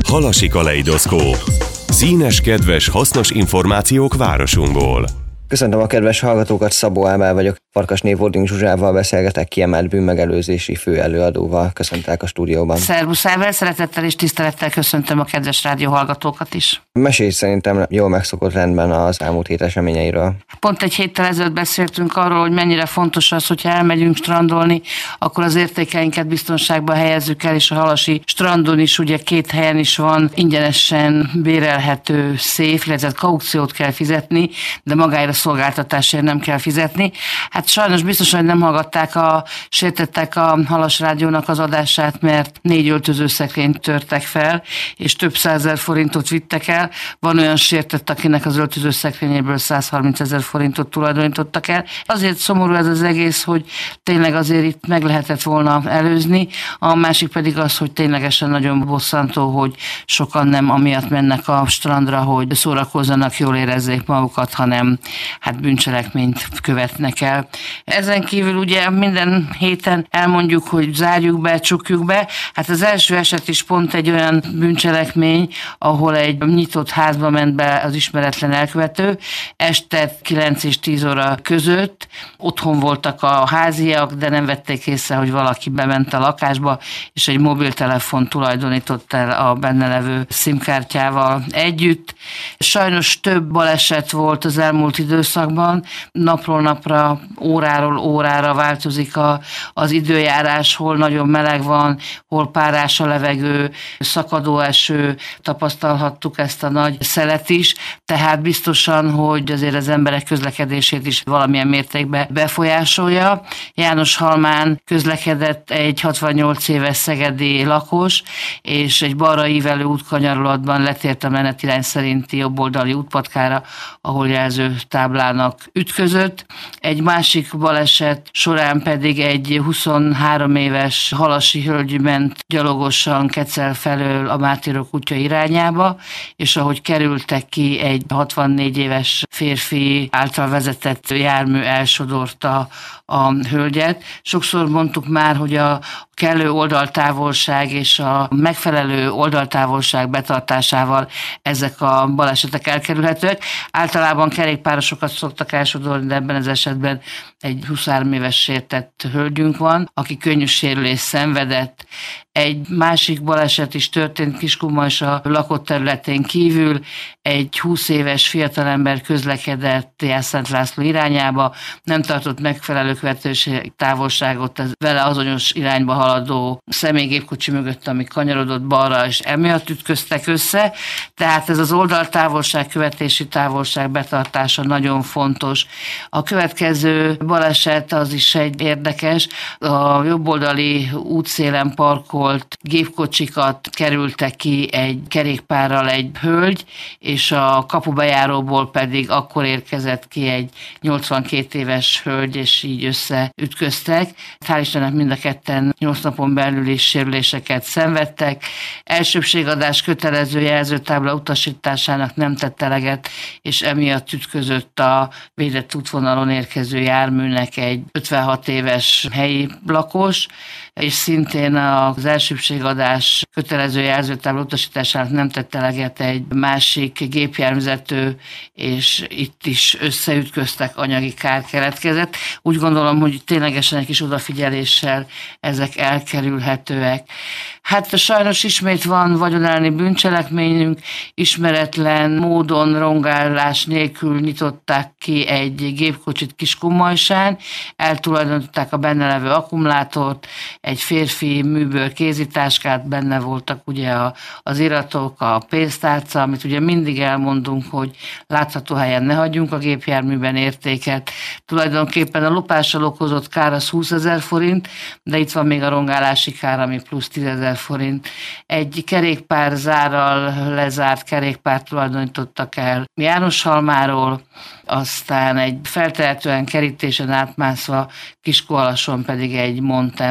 Halasi kaleidoszkóp. Színes, kedves, hasznos információk városunkból. Köszöntöm a kedves hallgatókat, Szabó Ábel vagyok. Farkasné Wording Zsuzsával beszélgetek, kiemelt bűnmegelőzési főelőadóval. Köszöntelek a stúdióban. Szervusz Ábel, szeretettel és tisztelettel köszöntöm a kedves rádió hallgatókat is. Mesélj szerintem jól megszokott rendben az elmúlt hét eseményeiről. Pont egy héttel ezelőtt beszéltünk arról, hogy mennyire fontos az, hogyha elmegyünk strandolni, akkor az értékeinket biztonságba helyezzük el, és a halasi strandon is ugye 2 helyen is van ingyenesen bérelhető széf, illetve kaukciót kell fizetni, de magára szolgáltatásért nem kell fizetni. Hát sajnos biztosan, hogy nem sértettek a Halas Rádiónak az adását, mert 4 öltözőszekrényt törtek fel, és több 100 000 forintot vittek el. Van olyan sértett, akinek az öltözőszekrényéből 130 000 forintot tulajdonítottak el. Azért szomorú ez az egész, hogy tényleg azért itt meg lehetett volna előzni. A másik pedig az, hogy ténylegesen nagyon bosszantó, hogy sokan nem amiatt mennek a strandra, hogy szórakozzanak, jól érezzék magukat, hanem hát bűncselekményt követnek el. Ezen kívül ugye minden héten elmondjuk, hogy zárjuk be, csukjuk be. Hát az első eset is pont egy olyan bűncselekmény, ahol egy nyitott házba ment be az ismeretlen elkövető. Este 9 és 10 óra között otthon voltak a háziak, de nem vették észre, hogy valaki bement a lakásba, és egy mobiltelefon tulajdonított el a benne levő SIM-kártyával együtt. Sajnos több baleset volt az elmúlt időszakban, napról napra, óráról órára változik az időjárás, hol nagyon meleg van, hol párás a levegő, szakadó eső, tapasztalhattuk ezt a nagy szelet is, tehát biztosan, hogy azért az emberek közlekedését is valamilyen mértékben befolyásolja. Jánoshalmán közlekedett egy 68 éves szegedi lakos, és egy balra ívelő útkanyarolatban letért a menetirány szerinti jobboldali útpatkára, ahol jelző táblának ütközött. Egy másik baleset során pedig egy 23 éves halasi hölgy ment gyalogosan Kecel felől a Mártírok útja irányába, és ahogy kerültek ki, egy 64 éves férfi által vezetett jármű elsodorta a hölgyet. Sokszor mondtuk már, hogy a kellő oldaltávolság és a megfelelő oldaltávolság betartásával ezek a balesetek elkerülhetőek. Általában kerékpárosokat szoktak elsodorni, de ebben az esetben egy 23 éves sértett hölgyünk van, aki könnyű sérülést szenvedett. Egy másik baleset is történt Kiskunmajsa lakott területén kívül. Egy 20 éves fiatalember közlekedett Jászent László irányába, nem tartott megfelelő követőség távolságot az vele azonos irányba haladó személygépkocsi mögött, ami kanyarodott balra, és emiatt ütköztek össze. Tehát ez az oldaltávolság, követési távolság betartása nagyon fontos. A következő baleset az is egy érdekes. A jobboldali útszélen parkolt gépkocsikat kerültek ki egy kerékpárral egy hölgy, és a kapubejáróból pedig akkor érkezett ki egy 82 éves hölgy, és így összeütköztek. Hál' Istennek mind a ketten 8 napon belül is sérüléseket szenvedtek. Elsőbségadás kötelező jelzőtábla utasításának nem tett eleget, és emiatt ütközött a védett útvonalon érkező járműnek egy 56 éves helyi lakos, és szintén az elsőbségadás kötelező jelzőtábla utasításának nem tett eleget egy másik gépjárművezető, és itt is összeütköztek, anyagi kár keletkezett. Úgy gondolom, hogy ténylegesen egy kis odafigyeléssel ezek elkerülhetőek. Hát sajnos ismét van vagyonelleni bűncselekményünk, ismeretlen módon rongálás nélkül nyitották ki egy gépkocsit Kiskunmajsán, eltulajdonították a benne levő akkumulátort, egy férfi műből kézitáskát, benne voltak ugye az iratok, a pénztárca, amit ugye mindig elmondunk, hogy látható helyen ne hagyjunk a gépjárműben értéket. Tulajdonképpen a lopással okozott kár az 20 000 forint, de itt van még a rongálási kár, ami plusz 10 000 forint. Egy kerékpárzárral lezárt kerékpárt tulajdonítottak el Jánoshalmáról, aztán egy feltehetően kerítésen átmászva Kiskunhalason pedig egy mountain bike.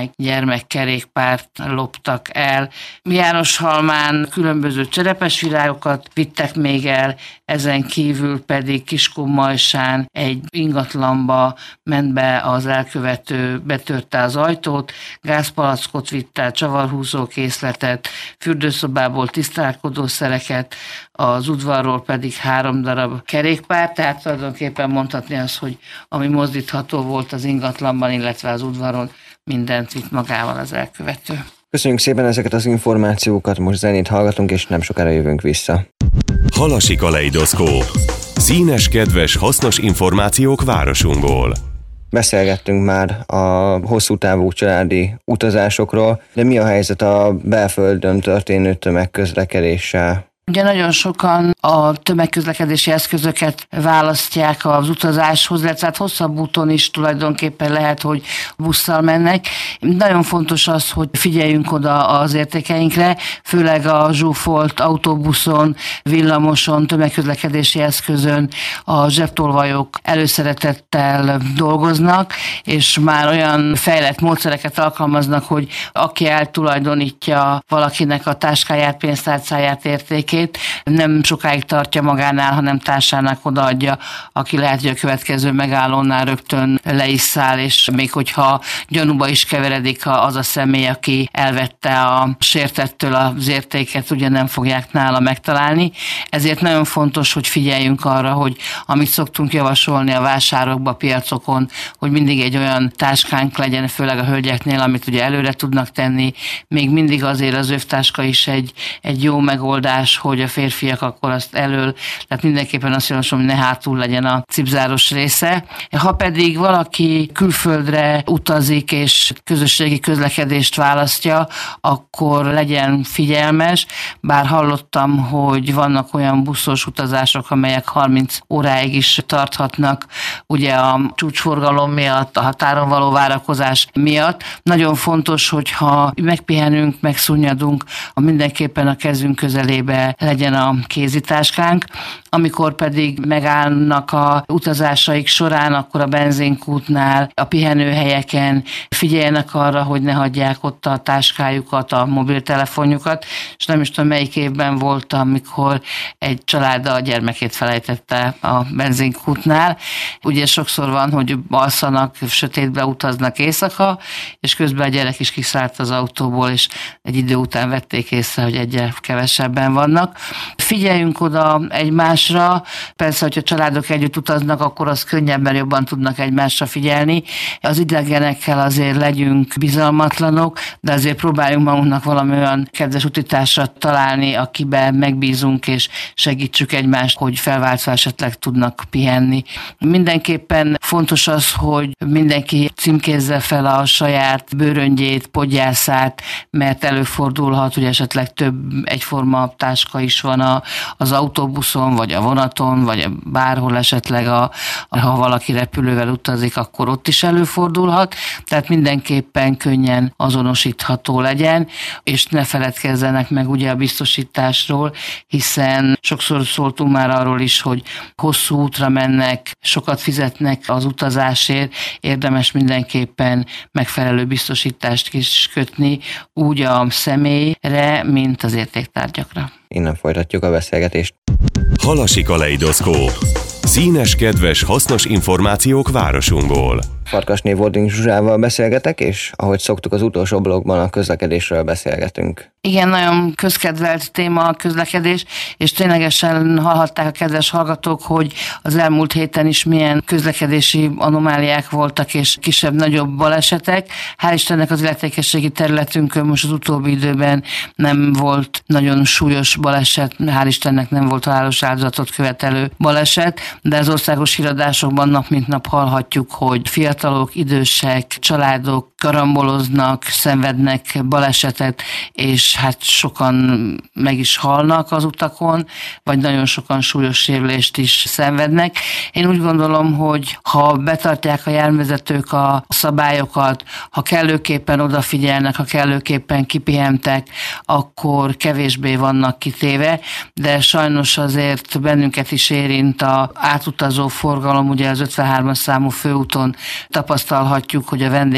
gyermekkerékpárt loptak el. Jánoshalmán különböző cserepes virágokat vittek még el, ezen kívül pedig Kiskunmajsán egy ingatlanba ment be az elkövető, betörte az ajtót, gázpalackot vitt el, csavarhúzó készletet, fürdőszobából tisztálkodószereket, az udvarról pedig 3 darab kerékpár, tehát tulajdonképpen mondhatni azt, hogy ami mozdítható volt az ingatlanban, illetve az udvaron, mindent vitt magával az elkövető. Köszönjük szépen ezeket az információkat, most zenét hallgatunk, és nem sokára jövünk vissza. Halasi kaleidoszkóp. Színes, kedves, hasznos információk városunkból. Beszélgettünk már a hosszú távú családi utazásokról, de mi a helyzet a belföldön történő tömegközlekedéssel? Ugye nagyon sokan a tömegközlekedési eszközöket választják az utazáshoz, illetve hát hosszabb úton is tulajdonképpen lehet, hogy busszal mennek. Nagyon fontos az, hogy figyeljünk oda az értékeinkre, főleg a zsúfolt autóbuszon, villamoson, tömegközlekedési eszközön a zsebtolvajok előszeretettel dolgoznak, és már olyan fejlett módszereket alkalmaznak, hogy aki eltulajdonítja valakinek a táskáját, pénztárcáját, értékét, nem sokáig tartja magánál, hanem társának odaadja, aki lehet, hogy a következő megállónál rögtön le is száll, és még hogyha gyanúba is keveredik az a személy, aki elvette a sértettől az értéket, ugye nem fogják nála megtalálni. Ezért nagyon fontos, hogy figyeljünk arra, hogy amit szoktunk javasolni a vásárokba, piacokon, hogy mindig egy olyan táskánk legyen, főleg a hölgyeknél, amit ugye előre tudnak tenni. Még mindig azért az övtáska is egy jó megoldás, hogy a férfiak akkor azt elől, tehát mindenképpen azt javaslom, hogy ne hátul legyen a cipzáros része. Ha pedig valaki külföldre utazik és közösségi közlekedést választja, akkor legyen figyelmes, bár hallottam, hogy vannak olyan buszos utazások, amelyek 30 óráig is tarthatnak, ugye a csúcsforgalom miatt, a határon való várakozás miatt. Nagyon fontos, hogyha megpihenünk, megszunnyadunk, mindenképpen a kezünk közelébe legyen a kézitáskánk. Amikor pedig megállnak a utazásaik során, akkor a benzinkútnál, a pihenőhelyeken figyeljenek arra, hogy ne hagyják ott a táskájukat, a mobiltelefonjukat, és nem is tudom, melyik évben voltam, amikor egy család a gyermekét felejtette a benzinkútnál. Ugye sokszor van, hogy alszanak, sötétbe utaznak éjszaka, és közben a gyerek is kiszállt az autóból, és egy idő után vették észre, hogy egyre kevesebben vannak. Figyeljünk oda egymásra, persze, hogyha családok együtt utaznak, akkor az könnyebben, jobban tudnak egymásra figyelni. Az idegenekkel azért legyünk bizalmatlanok, de azért próbáljunk magunknak valami olyan kedves utitársat találni, akiben megbízunk, és segítsük egymást, hogy felváltva esetleg tudnak pihenni. Mindenképpen fontos az, hogy mindenki címkézze fel a saját bőröngyét, podgyászát, mert előfordulhat, hogy esetleg több egyforma táska is van az autóbuszon, vagy a vonaton, vagy bárhol esetleg, ha valaki repülővel utazik, akkor ott is előfordulhat. Tehát mindenképpen könnyen azonosítható legyen, és ne feledkezzenek meg ugye a biztosításról, hiszen sokszor szóltunk már arról is, hogy hosszú útra mennek, sokat fizetnek az utazásért, érdemes mindenképpen megfelelő biztosítást is kötni, úgy a személyre, mint az értéktárgyakra. Innen folytatjuk a beszélgetést. Halasi kaleidoszkóp. Színes, kedves, hasznos információk városunkból. Farkasné Wording Zsuzsával beszélgetek, és ahogy szoktuk, az utolsó blogban a közlekedésről beszélgetünk. Igen, nagyon közkedvelt téma a közlekedés, és ténylegesen hallhatták a kedves hallgatók, hogy az elmúlt héten is milyen közlekedési anomáliák voltak, és kisebb-nagyobb balesetek. Hál' Istennek az illetékességi területünkön most az utóbbi időben nem volt nagyon súlyos baleset, hál' Istennek nem volt halálos áldozatot követelő baleset, de az országos híradásokban nap mint nap hallhatjuk, hogy fiatalok, idősek, családok karamboloznak, szenvednek balesetet, és hát sokan meg is halnak az utakon, vagy nagyon sokan súlyos sérülést is szenvednek. Én úgy gondolom, hogy ha betartják a járművezetők a szabályokat, ha kellőképpen odafigyelnek, ha kellőképpen kipihentek, akkor kevésbé vannak kitéve, de sajnos azért bennünket is érint az átutazó forgalom, ugye az 53-as számú főúton tapasztalhatjuk, hogy a vendégmunkás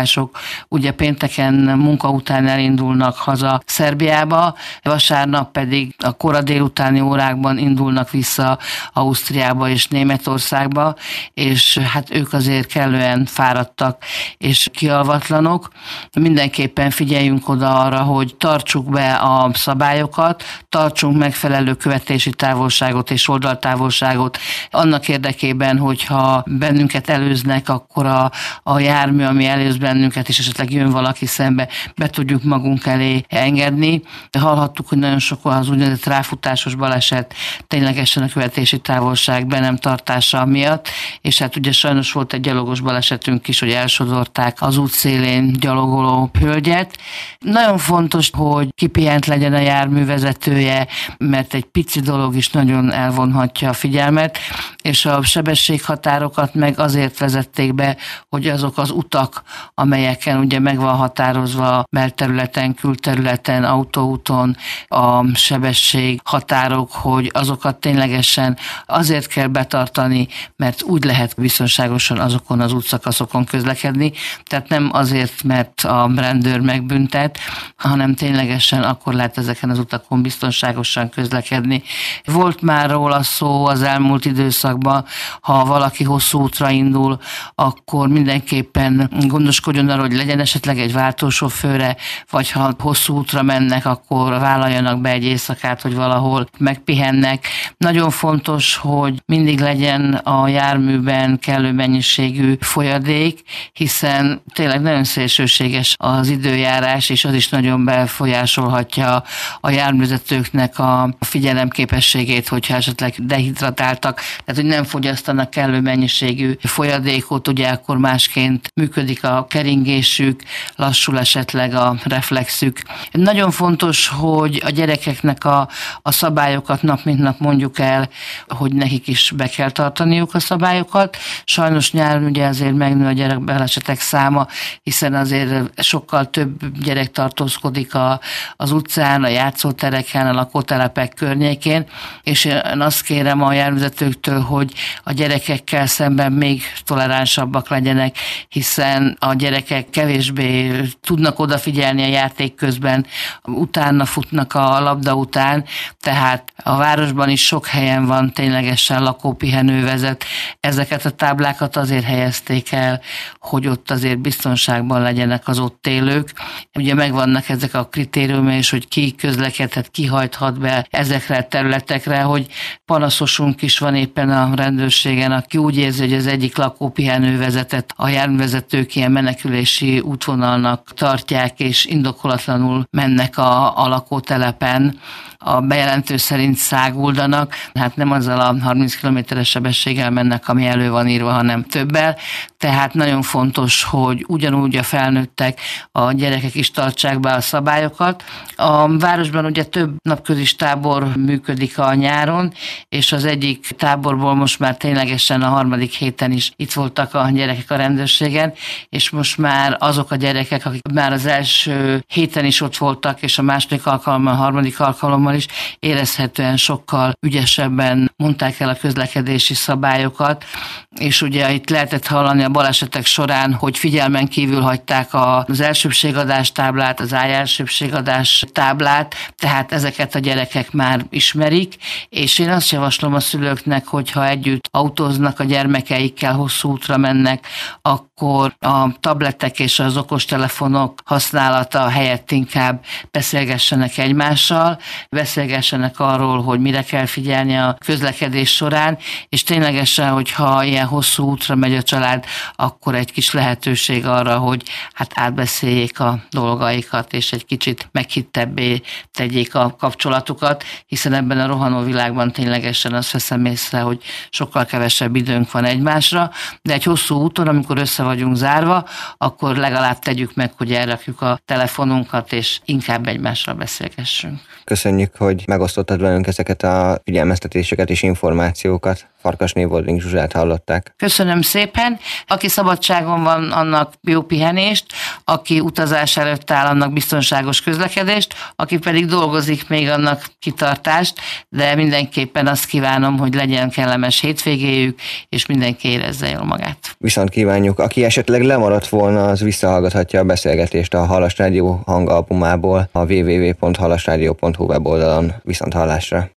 utasok ugye pénteken munka után elindulnak haza Szerbiába, vasárnap pedig a kora délutáni órákban indulnak vissza Ausztriába és Németországba, és hát ők azért kellően fáradtak és kialvatlanok. Mindenképpen figyeljünk oda arra, hogy tartsuk be a szabályokat, tartsunk megfelelő követési távolságot és oldaltávolságot annak érdekében, hogyha bennünket előznek, akkor a jármű, ami előz bennünket, és esetleg jön valaki szembe, be tudjuk magunk elé engedni. Hallhattuk, hogy nagyon sok az úgynevezett ráfutásos baleset, ténylegesen a követési távolság be nem tartása miatt, és hát ugye sajnos volt egy gyalogos balesetünk is, hogy elsodorták az útszélén gyalogoló hölgyet. Nagyon fontos, hogy kipihent legyen a járművezetője, mert egy pici dolog is nagyon elvonhatja a figyelmet, és a sebességhatárokat meg azért vezették be, hogy azok az utak, amelyeken ugye meg van határozva belterületen, külterületen, autóúton a sebességhatárok, hogy azokat ténylegesen azért kell betartani, mert úgy lehet biztonságosan azokon az útszakaszokon közlekedni, tehát nem azért, mert a rendőr megbüntet, hanem ténylegesen akkor lehet ezeken az utakon biztonságosan közlekedni. Volt már róla szó az elmúlt időszakban, ha valaki hosszú útra indul, akkor mindenképpen gondoskodjon arra, hogy legyen esetleg egy váltósofőre, vagy ha hosszú útra mennek, akkor vállaljanak be egy éjszakát, hogy valahol megpihennek. Nagyon fontos, hogy mindig legyen a járműben kellő mennyiségű folyadék, hiszen tényleg nagyon szélsőséges az időjárás, és az is nagyon befolyásolhatja a járművezetőknek a figyelemképességét, hogyha esetleg dehidratáltak, tehát hogy nem fogyasztanak kellő mennyiségű folyadékot, ugye akkor másként működik a keringésük, lassul esetleg a reflexük. Nagyon fontos, hogy a gyerekeknek a szabályokat nap mint nap mondjuk el, hogy nekik is be kell tartaniuk a szabályokat. Sajnos nyáron ugye azért megnő a gyerekbalesetek száma, hiszen azért sokkal több gyerek tartózkodik az utcán, a játszótereken, a lakótelepek környékén, és én azt kérem a járművezetőktől, hogy a gyerekekkel szemben még toleránsabbak legyenek, hiszen a gyerekek kevésbé tudnak odafigyelni a játék közben, utána futnak a labda után, tehát a városban is sok helyen van ténylegesen lakópihenővezet. Ezeket a táblákat azért helyezték el, hogy ott azért biztonságban legyenek az ott élők. Ugye megvannak ezek a kritériumok, és hogy ki közlekedhet, ki hajthat be ezekre a területekre, hogy panaszosunk is van éppen a rendőrségen, aki úgy érzi, hogy az egyik lakópihenővezetet a járművezetők ilyen menekülési útvonalnak tartják, és indokolatlanul mennek a lakótelepen. A bejelentő szerint száguldanak, hát nem azzal a 30 km-es sebességgel mennek, ami elő van írva, hanem többel. Tehát nagyon fontos, hogy ugyanúgy a felnőttek, a gyerekek is tartsák be a szabályokat. A városban ugye több napközis tábor működik a nyáron, és az egyik táborból most már ténylegesen a harmadik héten is itt voltak a gyerekek a rendőrségen, és most már azok a gyerekek, akik már az első héten is ott voltak, és a második alkalommal, a harmadik alkalommal is érezhetően sokkal ügyesebben mondták el a közlekedési szabályokat, és ugye itt lehetett hallani a balesetek során, hogy figyelmen kívül hagyták az elsőbségadás táblát, az elsőbségadás táblát, tehát ezeket a gyerekek már ismerik, és én azt javaslom a szülőknek, hogyha együtt autóznak a gyermekeikkel, hosszú útra mennek, akkor a tabletek és az okostelefonok használata helyett inkább beszélgessenek egymással, beszélgessenek arról, hogy mire kell figyelni a közlekedés során, és ténylegesen, hogyha ilyen hosszú útra megy a család, akkor egy kis lehetőség arra, hogy hát átbeszéljék a dolgaikat, és egy kicsit meghittebbé tegyék a kapcsolatukat, hiszen ebben a rohanó világban ténylegesen azt veszem észre, hogy sokkal kevesebb időnk van egymásra, de egy hosszú úton, amikor össze vagyunk zárva, akkor legalább tegyük meg, hogy elrakjuk a telefonunkat, és inkább egymással beszélgessünk. Köszönjük, hogy megosztottad velünk ezeket a figyelmeztetéseket és információkat. Farkasné Bolding Zsuzsát hallották. Köszönöm szépen. Aki szabadságon van, annak jó pihenést, aki utazás előtt áll, annak biztonságos közlekedést, aki pedig dolgozik, még annak kitartást, de mindenképpen azt kívánom, hogy legyen kellemes hétvégéjük, és mindenki érezze jól magát. Viszont kívánjuk, aki aki esetleg lemaradt volna, az visszahallgathatja a beszélgetést a Halas Rádió hangalbumából a www.halasradio.hu weboldalon. Viszont hallásra!